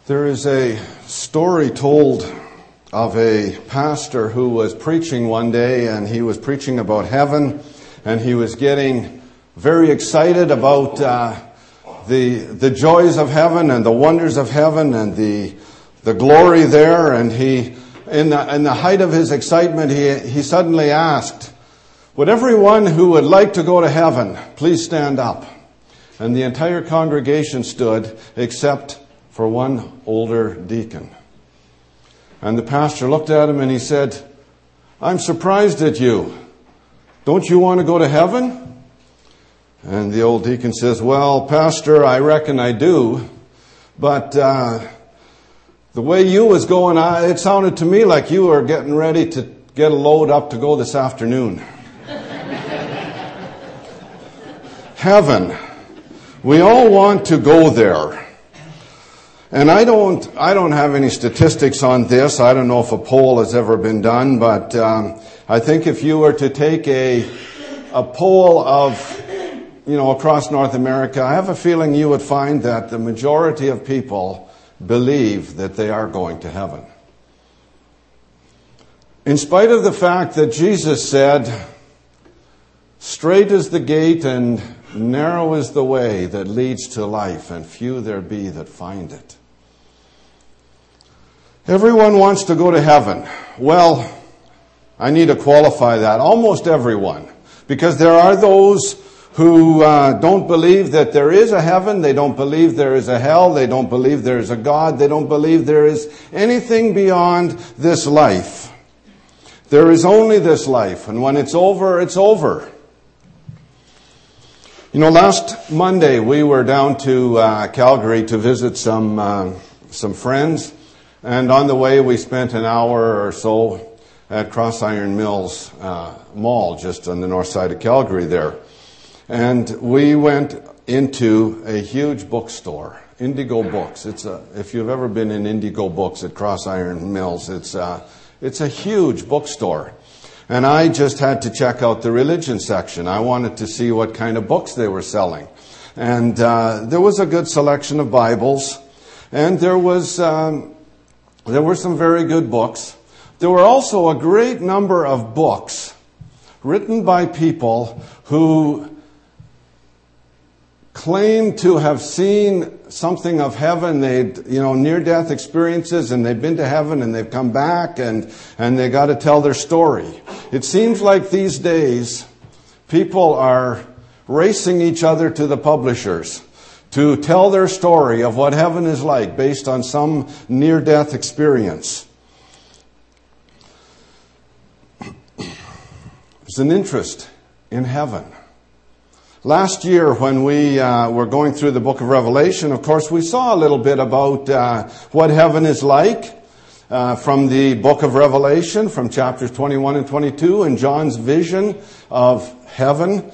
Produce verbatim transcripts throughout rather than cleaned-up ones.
There is a story told of a pastor who was preaching one day, and he was preaching about heaven, and he was getting very excited about uh, the the joys of heaven and the wonders of heaven and the the glory there. And he, in the, in the height of his excitement, he he suddenly asked, "Would everyone who would like to go to heaven please stand up?" And the entire congregation stood, except for one older deacon. And the pastor looked at him and he said, "I'm surprised at you. Don't you want to go to heaven?" And the old deacon says, "Well, Pastor, I reckon I do. But uh, the way you was going, I, it sounded to me like you were getting ready to get a load up to go this afternoon." Heaven. We all want to go there. And I don't I don't have any statistics on this. I don't know if a poll has ever been done, but um, I think if you were to take a a poll of, you know, across North America, I have a feeling you would find that the majority of people believe that they are going to heaven. In spite of the fact that Jesus said, "Straight is the gate and narrow is the way that leads to life, and few there be that find it." Everyone wants to go to heaven. Well, I need to qualify that. Almost everyone. Because there are those who uh, don't believe that there is a heaven. They don't believe there is a hell. They don't believe there is a God. They don't believe there is anything beyond this life. There is only this life. And when it's over, it's over. You know, last Monday we were down to uh, Calgary to visit some uh, some friends, and on the way we spent an hour or so at Cross Iron Mills uh, Mall, just on the north side of Calgary there. And we went into a huge bookstore, Indigo Books. It's a, if you've ever been in Indigo Books at Cross Iron Mills, it's a, it's a huge bookstore. And I just had to check out the religion section. I wanted to see what kind of books they were selling. And uh, there was a good selection of Bibles. And there was um, there were some very good books. There were also a great number of books written by people who claimed to have seen something of heaven. They'd, you know, near-death experiences, and they've been to heaven and they've come back, and, and they got to tell their story. It seems like these days people are racing each other to the publishers to tell their story of what heaven is like based on some near-death experience. There's an interest in heaven. Last year, when we uh, were going through the book of Revelation, of course, we saw a little bit about uh, what heaven is like uh, from the book of Revelation, from chapters twenty-one and twenty-two, and John's vision of heaven.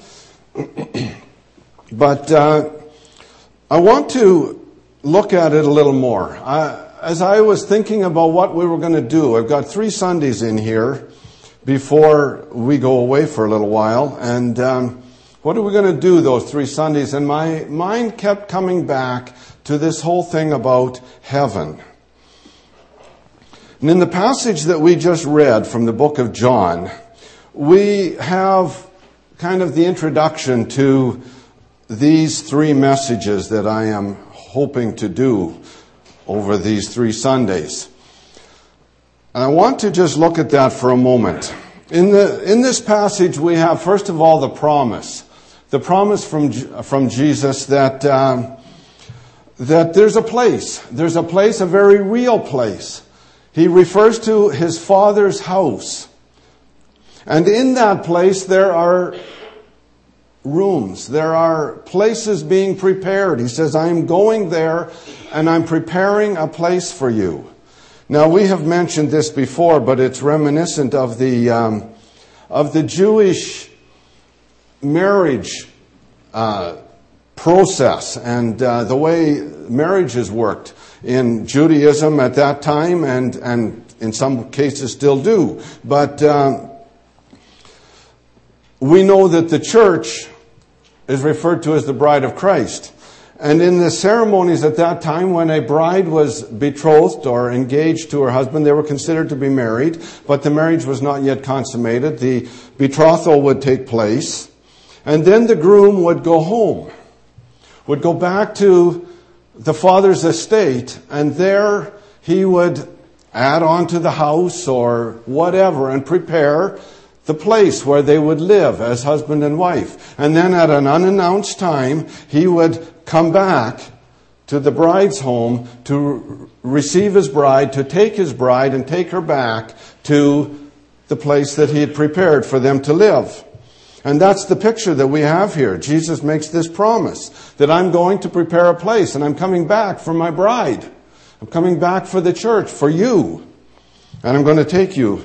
But uh, I want to look at it a little more. I, as I was thinking about what we were going to do, I've got three Sundays in here before we go away for a little while, and Um, what are we going to do those three Sundays? And my mind kept coming back to this whole thing about heaven. And in the passage that we just read from the book of John, we have kind of the introduction to these three messages that I am hoping to do over these three Sundays. And I want to just look at that for a moment. In the in this passage, we have, first of all, the promise. The promise from from Jesus that um, that there's a place. There's a place, a very real place. He refers to his Father's house. And in that place there are rooms. There are places being prepared. He says, "I am going there and I'm preparing a place for you." Now, we have mentioned this before, but it's reminiscent of the um, of the Jewish marriage uh, process and uh, the way marriages worked in Judaism at that time, and and in some cases still do. But um, we know that the church is referred to as the bride of Christ. And in the ceremonies at that time, when a bride was betrothed or engaged to her husband, they were considered to be married, but the marriage was not yet consummated. The betrothal would take place, and then the groom would go home, would go back to the father's estate, and there he would add on to the house or whatever and prepare the place where they would live as husband and wife. And then at an unannounced time, he would come back to the bride's home to receive his bride, to take his bride and take her back to the place that he had prepared for them to live. And that's the picture that we have here. Jesus makes this promise that I'm going to prepare a place and I'm coming back for my bride. I'm coming back for the church, for you. And I'm going to take you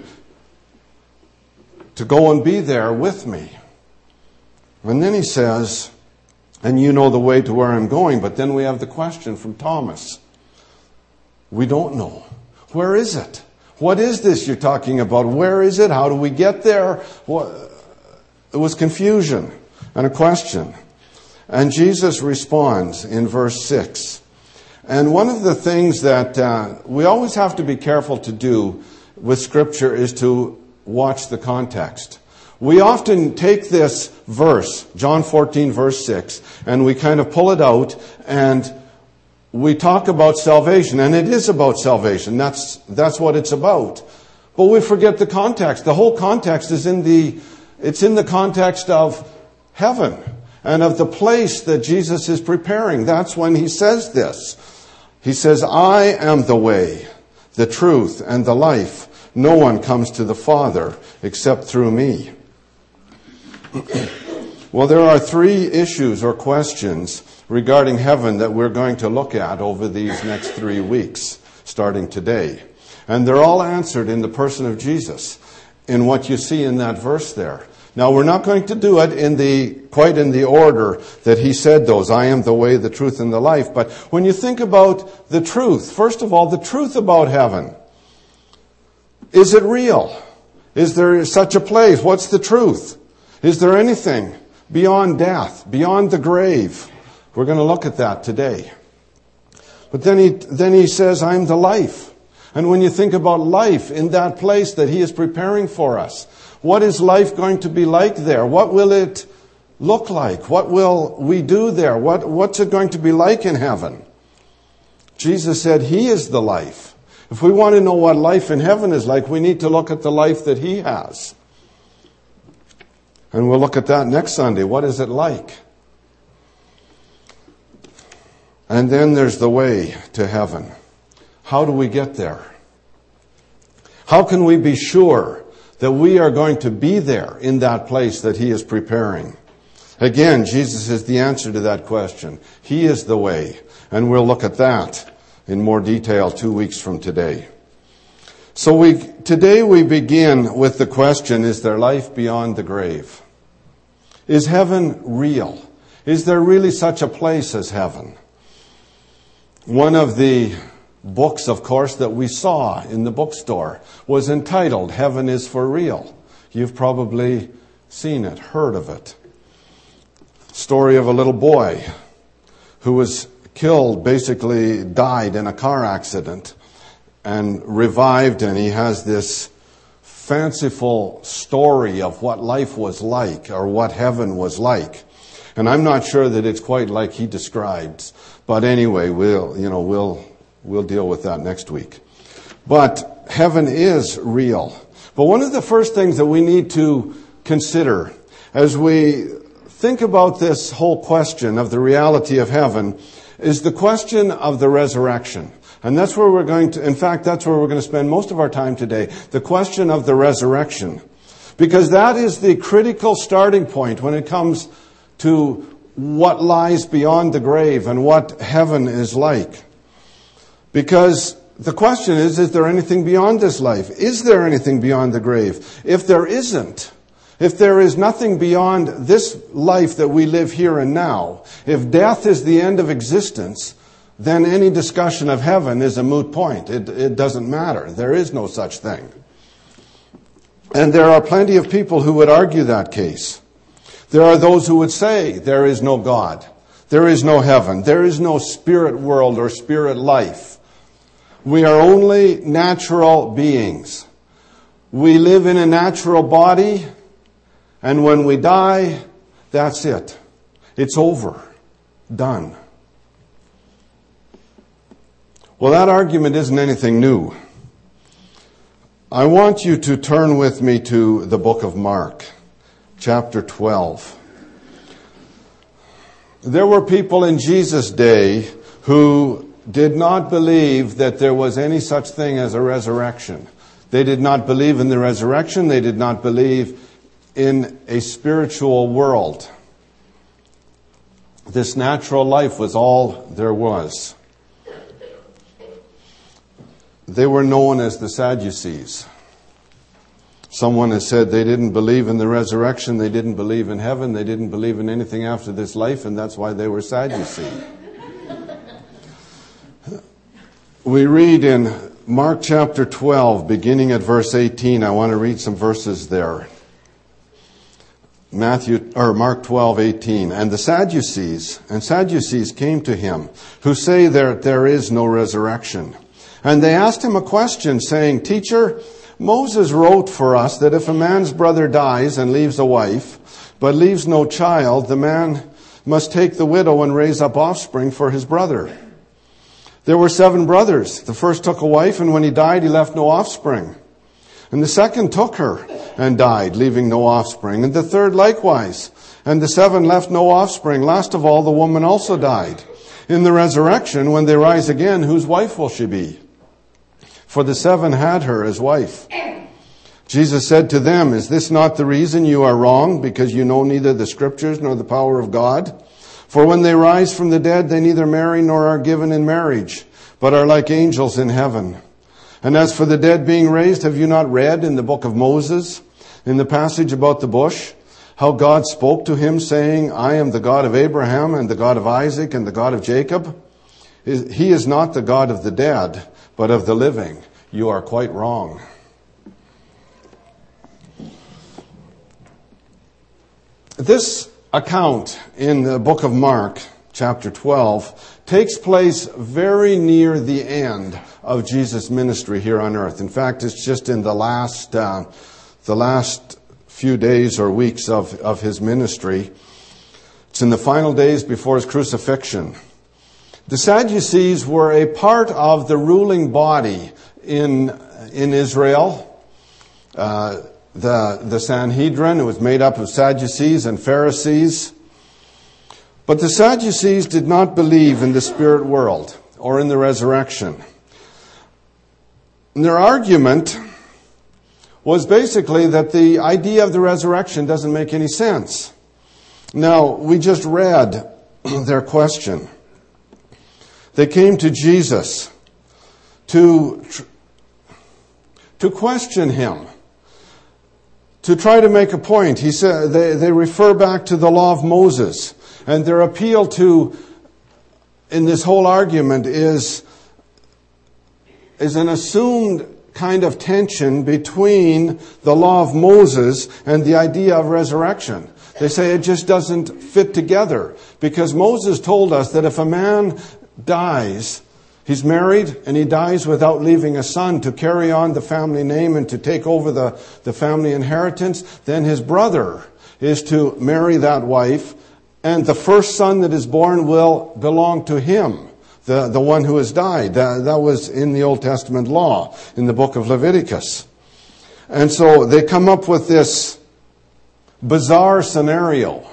to go and be there with me. And then he says, and you know the way to where I'm going. But then we have the question from Thomas. We don't know. Where is it? What is this you're talking about? Where is it? How do we get there? What? It was confusion and a question. And Jesus responds in verse six. And one of the things that uh, we always have to be careful to do with Scripture is to watch the context. We often take this verse, John fourteen, verse six, and we kind of pull it out and we talk about salvation. And it is about salvation. That's, that's what it's about. But we forget the context. The whole context is in the It's in the context of heaven and of the place that Jesus is preparing. That's when he says this. He says, I am the way, the truth, and the life. No one comes to the Father except through me. Well, there are three issues or questions regarding heaven that we're going to look at over these next three weeks, starting today. And they're all answered in the person of Jesus, in what you see in that verse there. Now, we're not going to do it in the quite in the order that he said those. I am the way, the truth, and the life. But when you think about the truth, first of all, the truth about heaven. Is it real? Is there such a place? What's the truth? Is there anything beyond death, beyond the grave? We're going to look at that today. But then he, then he says, I am the life. And when you think about life in that place that he is preparing for us, what is life going to be like there? What will it look like? What will we do there? What, what's it going to be like in heaven? Jesus said he is the life. If we want to know what life in heaven is like, we need to look at the life that he has. And we'll look at that next Sunday. What is it like? And then there's the way to heaven. How do we get there? How can we be sure that we are going to be there in that place that he is preparing? Again, Jesus is the answer to that question. He is the way. And we'll look at that in more detail two weeks from today. So we today we begin with the question, is there life beyond the grave? Is heaven real? Is there really such a place as heaven? One of the books, of course, that we saw in the bookstore was entitled Heaven is for Real. You've probably seen it, heard of it. Story of a little boy who was killed, basically died in a car accident and revived, and he has this fanciful story of what life was like or what heaven was like. And I'm not sure that it's quite like he describes. But anyway, we'll, you know, we'll We'll deal with that next week. But heaven is real. But one of the first things that we need to consider as we think about this whole question of the reality of heaven is the question of the resurrection. And that's where we're going to, in fact, that's where we're going to spend most of our time today, the question of the resurrection. Because that is the critical starting point when it comes to what lies beyond the grave and what heaven is like. Because the question is, is there anything beyond this life? Is there anything beyond the grave? If there isn't, if there is nothing beyond this life that we live here and now, if death is the end of existence, then any discussion of heaven is a moot point. It, it doesn't matter. There is no such thing. And there are plenty of people who would argue that case. There are those who would say there is no God. There is no heaven. There is no spirit world or spirit life. We are only natural beings. We live in a natural body, and when we die, that's it. It's over. Done. Well, that argument isn't anything new. I want you to turn with me to the book of Mark, chapter twelve. There were people in Jesus' day who did not believe that there was any such thing as a resurrection. They did not believe in the resurrection. They did not believe in a spiritual world. This natural life was all there was. They were known as the Sadducees. Someone has said they didn't believe in the resurrection, they didn't believe in heaven, they didn't believe in anything after this life, and that's why they were Sadducees. We read in Mark chapter twelve, beginning at verse eighteen. I want to read some verses there. Matthew or Mark twelve eighteen. And the Sadducees and Sadducees came to him, who say that there is no resurrection. And they asked him a question, saying, Teacher, Moses wrote for us that if a man's brother dies and leaves a wife, but leaves no child, the man must take the widow and raise up offspring for his brother. There were seven brothers. The first took a wife, and when he died, he left no offspring. And the second took her and died, leaving no offspring. And the third likewise. And the seven left no offspring. Last of all, the woman also died. In the resurrection, when they rise again, whose wife will she be? For the seven had her as wife. Jesus said to them, Is this not the reason you are wrong, because you know neither the Scriptures nor the power of God? For when they rise from the dead, they neither marry nor are given in marriage, but are like angels in heaven. And as for the dead being raised, have you not read in the book of Moses, in the passage about the bush, how God spoke to him, saying, I am the God of Abraham and the God of Isaac and the God of Jacob? He is not the God of the dead, but of the living. You are quite wrong. This account in the book of Mark, chapter twelve, takes place very near the end of Jesus' ministry here on earth. In fact, it's just in the last uh, the last few days or weeks of, of his ministry. It's in the final days before his crucifixion. The Sadducees were a part of the ruling body in in Israel. Uh, the, the Sanhedrin, it was made up of Sadducees and Pharisees. But the Sadducees did not believe in the spirit world or in the resurrection. And their argument was basically that the idea of the resurrection doesn't make any sense. Now, we just read their question. They came to Jesus to, to question him, to try to make a point. He said they, they refer back to the law of Moses, and their appeal to in this whole argument is, is an assumed kind of tension between the law of Moses and the idea of resurrection. They say it just doesn't fit together, because Moses told us that if a man dies, he's married and he dies without leaving a son to carry on the family name and to take over the, the family inheritance, then his brother is to marry that wife, and the first son that is born will belong to him, the, the one who has died. That, that was in the Old Testament law, in the book of Leviticus. And so they come up with this bizarre scenario.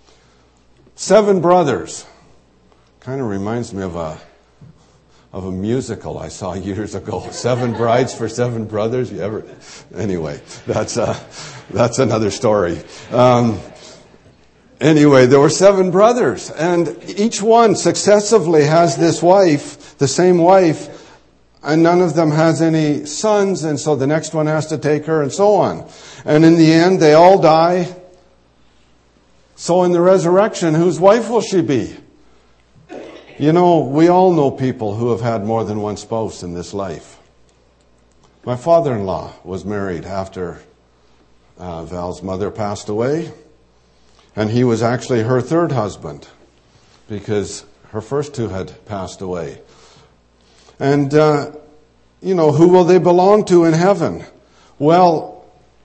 Seven brothers. Kind of reminds me of a of a musical I saw years ago. Seven Brides for Seven Brothers. You ever? Anyway, that's uh, that's another story. Um, anyway, there were seven brothers, and each one successively has this wife, the same wife, and none of them has any sons, and so the next one has to take her, and so on. And in the end, they all die. So in the resurrection, whose wife will she be? You know, we all know people who have had more than one spouse in this life. My father-in-law was married after uh, Val's mother passed away, and he was actually her third husband, because her first two had passed away. And, uh, you know, who will they belong to in heaven? Well,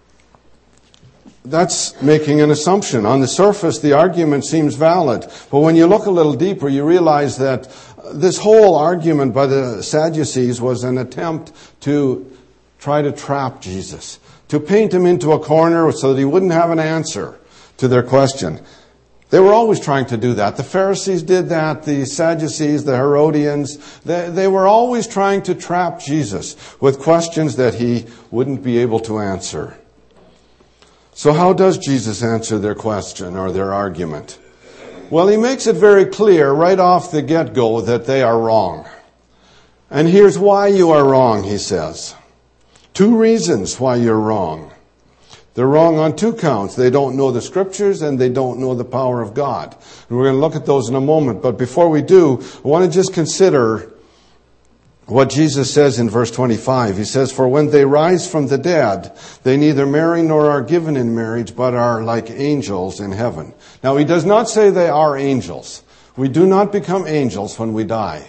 that's making an assumption. On the surface, the argument seems valid. But when you look a little deeper, you realize that this whole argument by the Sadducees was an attempt to try to trap Jesus, to paint him into a corner so that he wouldn't have an answer to their question. They were always trying to do that. The Pharisees did that. The Sadducees, the Herodians, they, they were always trying to trap Jesus with questions that he wouldn't be able to answer. So how does Jesus answer their question or their argument? Well, he makes it very clear right off the get-go that they are wrong. And here's why you are wrong, he says. Two reasons why you're wrong. They're wrong on two counts. They don't know the Scriptures and they don't know the power of God. And we're going to look at those in a moment. But before we do, I want to just consider what Jesus says in verse twenty-five. He says, "For when they rise from the dead, they neither marry nor are given in marriage, but are like angels in heaven." Now, he does not say they are angels. We do not become angels when we die.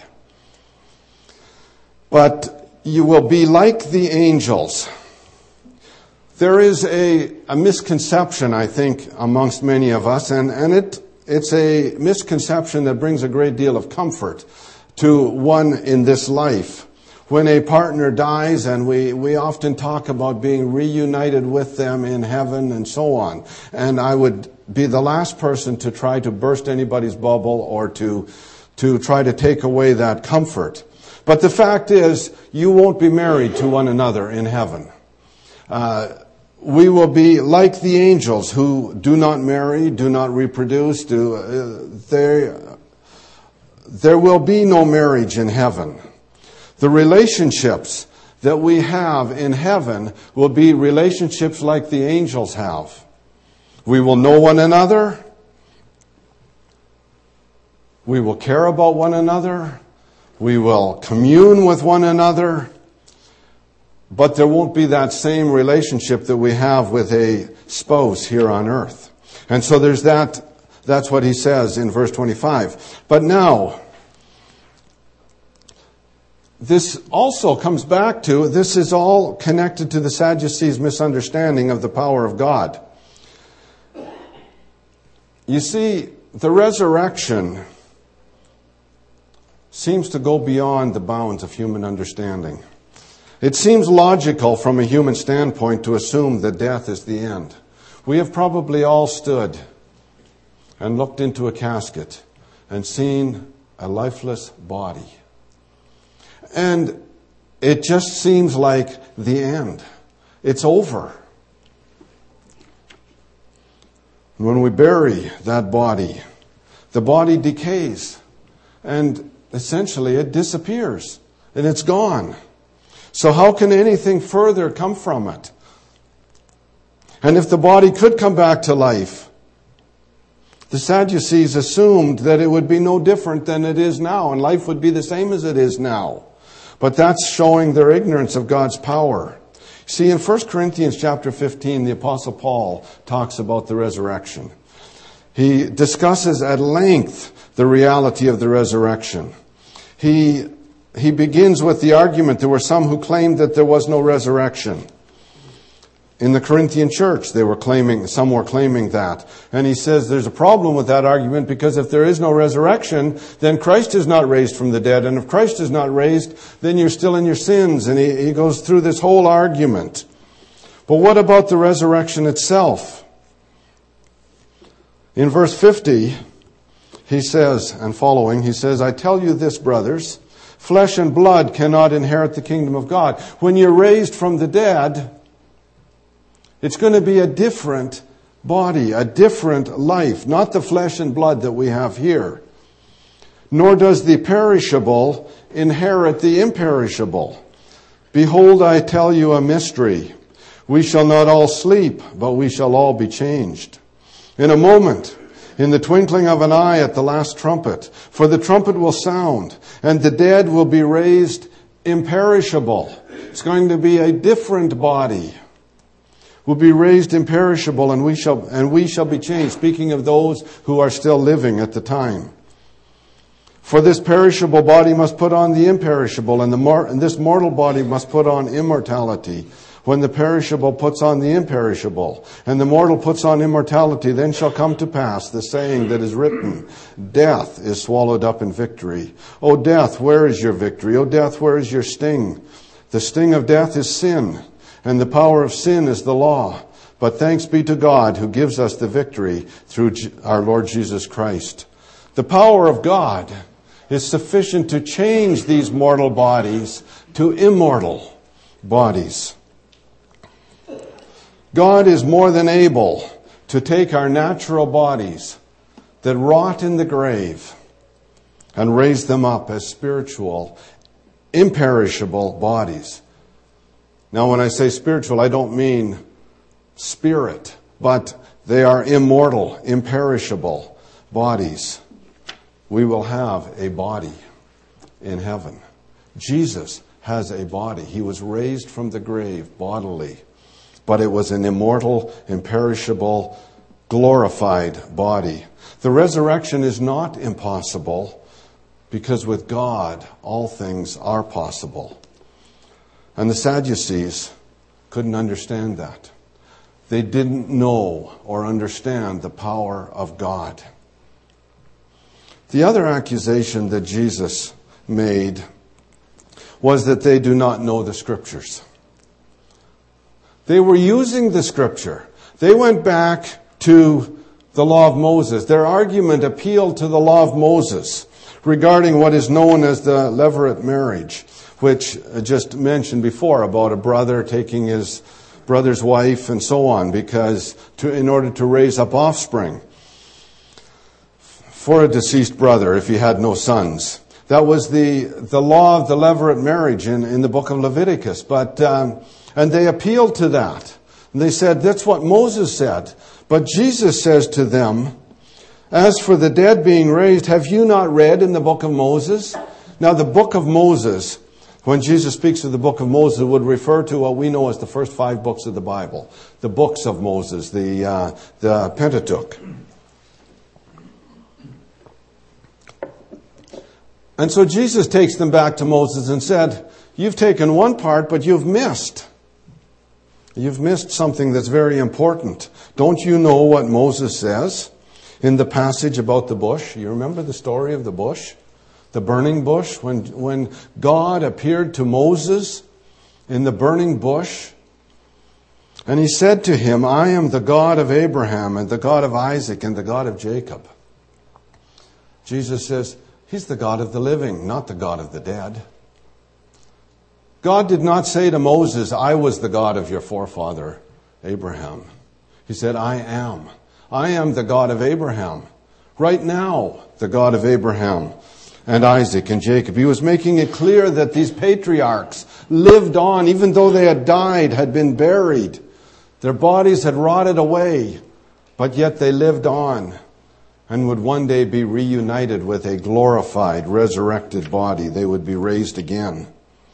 But you will be like the angels. There is a, a misconception, I think, amongst many of us, and, and it it's a misconception that brings a great deal of comfort to one in this life. When a partner dies, and we, we often talk about being reunited with them in heaven and so on. And I would be the last person to try to burst anybody's bubble or to, to try to take away that comfort. But the fact is, you won't be married to one another in heaven. Uh, we will be like the angels who do not marry, do not reproduce, do, uh, they, there will be no marriage in heaven. The relationships that we have in heaven will be relationships like the angels have. We will know one another. We will care about one another. We will commune with one another. But there won't be that same relationship that we have with a spouse here on earth. And so there's that, that's what he says in verse twenty-five. But now, this also comes back to, this is all connected to the Sadducees' misunderstanding of the power of God. You see, the resurrection seems to go beyond the bounds of human understanding. It seems logical from a human standpoint to assume that death is the end. We have probably all stood and looked into a casket and seen a lifeless body. And it just seems like the end. It's over. When we bury that body, the body decays and essentially it disappears and it's gone. So how can anything further come from it? And if the body could come back to life, the Sadducees assumed that it would be no different than it is now, and life would be the same as it is now. But that's showing their ignorance of God's power. See, in First Corinthians chapter fifteen, the Apostle Paul talks about the resurrection. He discusses at length the reality of the resurrection. He He begins with the argument there were some who claimed that there was no resurrection. In the Corinthian church, they were claiming, some were claiming that. And he says there's a problem with that argument because if there is no resurrection, then Christ is not raised from the dead. And if Christ is not raised, then you're still in your sins. And he, he goes through this whole argument. But what about the resurrection itself? In verse fifty, he says, and following, he says, "I tell you this, brothers, flesh and blood cannot inherit the kingdom of God." When you're raised from the dead, it's going to be a different body, a different life, not the flesh and blood that we have here. Nor does the perishable inherit the imperishable. "Behold, I tell you a mystery. We shall not all sleep, but we shall all be changed. In a moment, in the twinkling of an eye at the last trumpet. For the trumpet will sound, and the dead will be raised imperishable." It's going to be a different body. "Will be raised imperishable, and we shall and we shall be changed." Speaking of those who are still living at the time. For this perishable body must put on the imperishable, and, the mor- and this mortal body must put on immortality. When the perishable puts on the imperishable, and the mortal puts on immortality, then shall come to pass the saying that is written, death is swallowed up in victory. O death, where is your victory? O death, where is your sting? The sting of death is sin, and the power of sin is the law. But thanks be to God who gives us the victory through our Lord Jesus Christ. The power of God is sufficient to change these mortal bodies to immortal bodies. God is more than able to take our natural bodies that rot in the grave and raise them up as spiritual, imperishable bodies. Now, when I say spiritual, I don't mean spirit, but they are immortal, imperishable bodies. We will have a body in heaven. Jesus has a body. He was raised from the grave bodily, but it was an immortal, imperishable, glorified body. The resurrection is not impossible because with God, all things are possible. And the Sadducees couldn't understand that. They didn't know or understand the power of God. The other accusation that Jesus made was that they do not know the Scriptures. They were using the Scripture. They went back to the law of Moses. Their argument appealed to the law of Moses regarding what is known as the levirate marriage, which I just mentioned before about a brother taking his brother's wife and so on, because to, in order to raise up offspring for a deceased brother if he had no sons. That was the, the law of the levirate marriage in, in the book of Leviticus. But um, and they appealed to that. And they said, that's what Moses said. But Jesus says to them, as for the dead being raised, have you not read in the book of Moses? Now the book of Moses, when Jesus speaks of the book of Moses, would refer to what we know as the first five books of the Bible. The books of Moses, the, uh, the Pentateuch. And so Jesus takes them back to Moses and said, you've taken one part, but you've missed. You've missed something that's very important. Don't you know what Moses says in the passage about the bush? You remember the story of the bush? The burning bush? When, when God appeared to Moses in the burning bush, and he said to him, I am the God of Abraham and the God of Isaac and the God of Jacob. Jesus says, He's the God of the living, not the God of the dead. God did not say to Moses, I was the God of your forefather, Abraham. He said, I am. I am the God of Abraham. Right now, the God of Abraham and Isaac and Jacob. He was making it clear that these patriarchs lived on, even though they had died, had been buried. Their bodies had rotted away, but yet they lived on and would one day be reunited with a glorified, resurrected body. They would be raised again.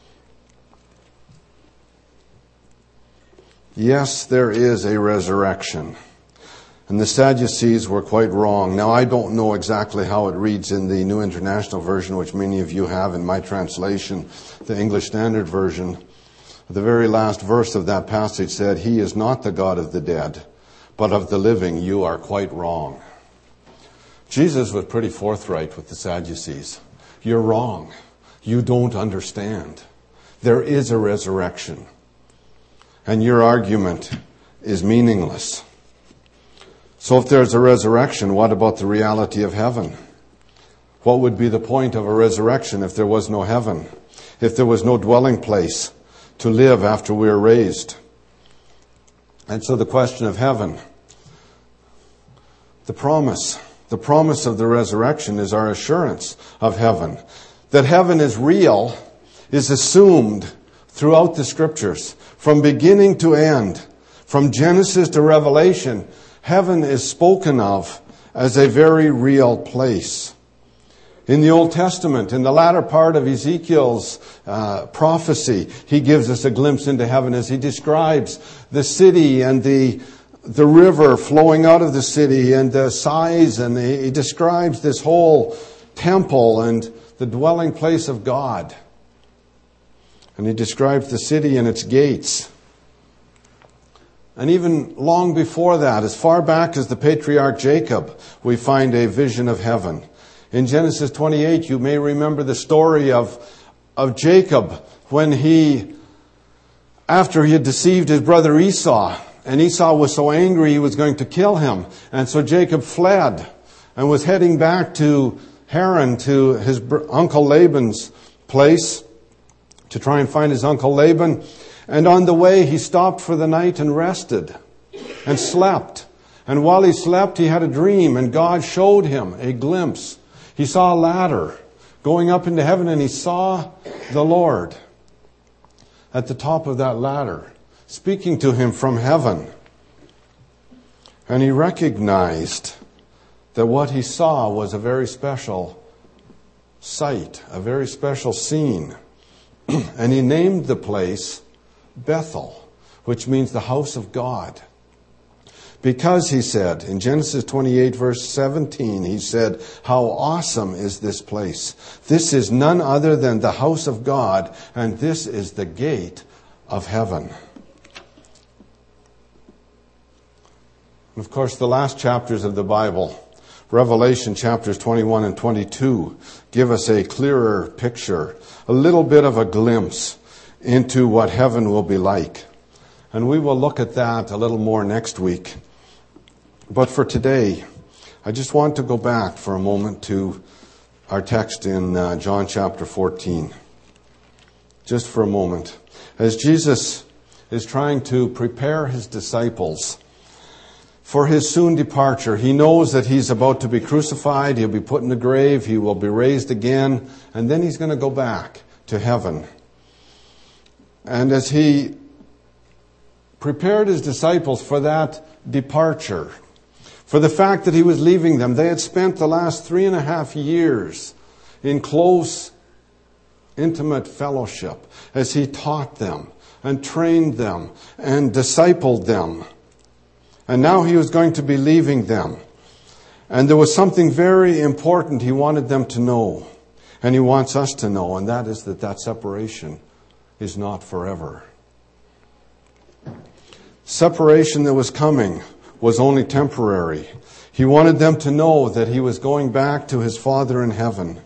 Yes, there is a resurrection. And the Sadducees were quite wrong. Now, I don't know exactly how it reads in the New International Version, which many of you have in my translation, the English Standard Version. The very last verse of that passage said, He is not the God of the dead, but of the living. You are quite wrong. Jesus was pretty forthright with the Sadducees. You're wrong. You don't understand. There is a resurrection. And your argument is meaningless. So if there's a resurrection, what about the reality of heaven? What would be the point of a resurrection if there was no heaven? If there was no dwelling place to live after we are raised? And so the question of heaven, the promise, the promise of the resurrection is our assurance of heaven. That heaven is real is assumed throughout the Scriptures. From beginning to end, from Genesis to Revelation, heaven is spoken of as a very real place. In the Old Testament, in the latter part of Ezekiel's uh, prophecy, he gives us a glimpse into heaven as he describes the city and the the river flowing out of the city and the size, and he describes this whole temple and the dwelling place of God. And he describes the city and its gates. And even long before that, as far back as the patriarch Jacob, we find a vision of heaven. In Genesis twenty-eight, you may remember the story of, of Jacob when he, after he had deceived his brother Esau, and Esau was so angry he was going to kill him. And so Jacob fled and was heading back to Haran, to his uncle Laban's place, to try and find his uncle Laban. And on the way, he stopped for the night and rested and slept. And while he slept, he had a dream, and God showed him a glimpse. He saw a ladder going up into heaven, and he saw the Lord at the top of that ladder, speaking to him from heaven. And he recognized that what he saw was a very special sight, a very special scene. And he named the place Bethel, which means the house of God. Because, he said, in Genesis twenty-eight, verse seventeen, he said, "How awesome is this place! This is none other than the house of God, and this is the gate of heaven." And of course, the last chapters of the Bible, Revelation chapters twenty-one and twenty-two, give us a clearer picture, a little bit of a glimpse into what heaven will be like. And we will look at that a little more next week. But for today, I just want to go back for a moment to our text in uh, John chapter fourteen. Just for a moment. As Jesus is trying to prepare his disciples for his soon departure, he knows that he's about to be crucified, he'll be put in the grave, he will be raised again, and then he's going to go back to heaven. And as he prepared his disciples for that departure, for the fact that he was leaving them, they had spent the last three and a half years in close, intimate fellowship as he taught them and trained them and discipled them. And now he was going to be leaving them. And there was something very important he wanted them to know. And he wants us to know, and that is that that separation is not forever. Separation that was coming was only temporary. He wanted them to know that he was going back to his Father in heaven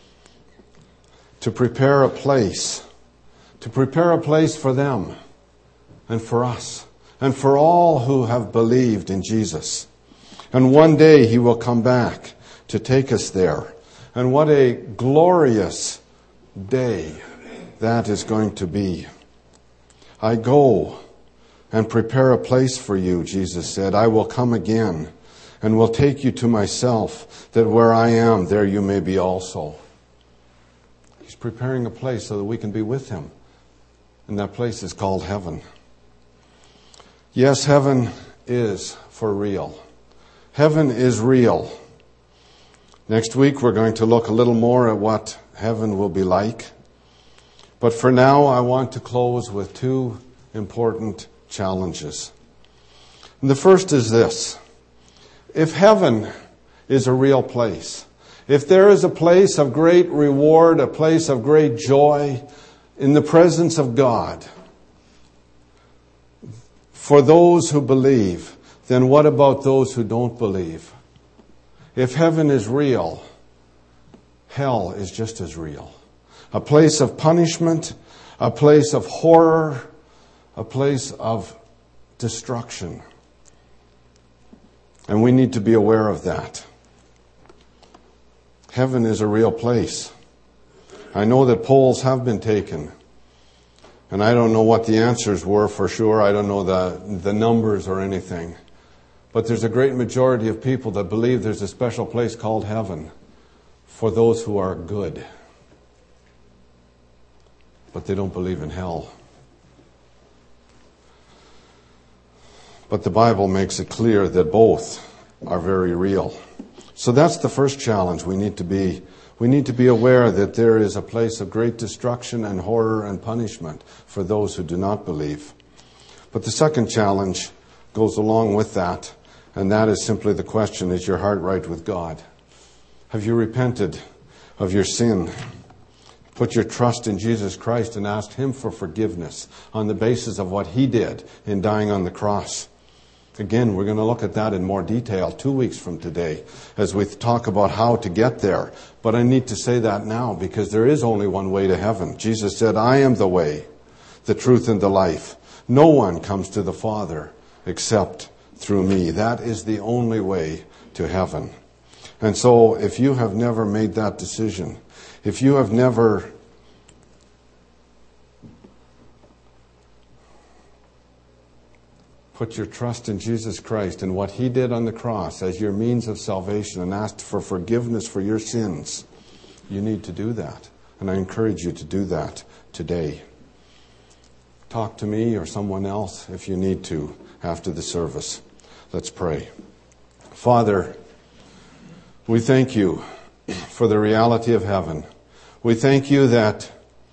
to prepare a place, to prepare a place for them and for us and for all who have believed in Jesus. And one day he will come back to take us there. And what a glorious day that is going to be. "I go and prepare a place for you," Jesus said. "I will come again and will take you to myself, that where I am, there you may be also." He's preparing a place so that we can be with him. And that place is called heaven. Yes, heaven is for real. Heaven is real. Next week we're going to look a little more at what heaven will be like. But for now, I want to close with two important challenges. And the first is this. If heaven is a real place, if there is a place of great reward, a place of great joy in the presence of God for those who believe, then what about those who don't believe? If heaven is real, hell is just as real. A place of punishment, a place of horror, a place of destruction. And we need to be aware of that. Heaven is a real place. I know that polls have been taken. And I don't know what the answers were for sure. I don't know the, the numbers or anything. But there's a great majority of people that believe there's a special place called heaven for those who are good. But they don't believe in hell. But the Bible makes it clear that both are very real. So that's the first challenge. We need to be we need to be aware that there is a place of great destruction and horror and punishment for those who do not believe. But the second challenge goes along with that, and that is simply the question, is your heart right with God? Have you repented of your sin. Put your trust in Jesus Christ and ask Him for forgiveness on the basis of what He did in dying on the cross. Again, we're going to look at that in more detail two weeks from today as we talk about how to get there. But I need to say that now because there is only one way to heaven. Jesus said, I am the way, the truth, and the life. No one comes to the Father except through me. That is the only way to heaven. And so if you have never made that decision, if you have never put your trust in Jesus Christ and what He did on the cross as your means of salvation and asked for forgiveness for your sins, you need to do that. And I encourage you to do that today. Talk to me or someone else if you need to after the service. Let's pray. Father, we thank You for the reality of heaven. We thank You that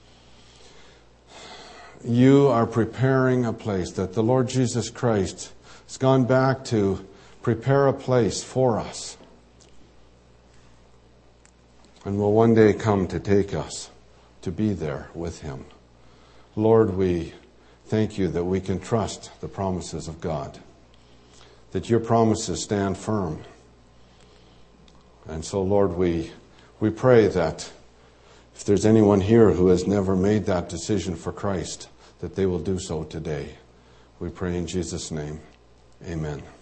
You are preparing a place, that the Lord Jesus Christ has gone back to prepare a place for us and will one day come to take us to be there with Him. Lord, we thank You that we can trust the promises of God, that Your promises stand firm. And so, Lord, we we pray that if there's anyone here who has never made that decision for Christ, that they will do so today. We pray in Jesus' name. Amen.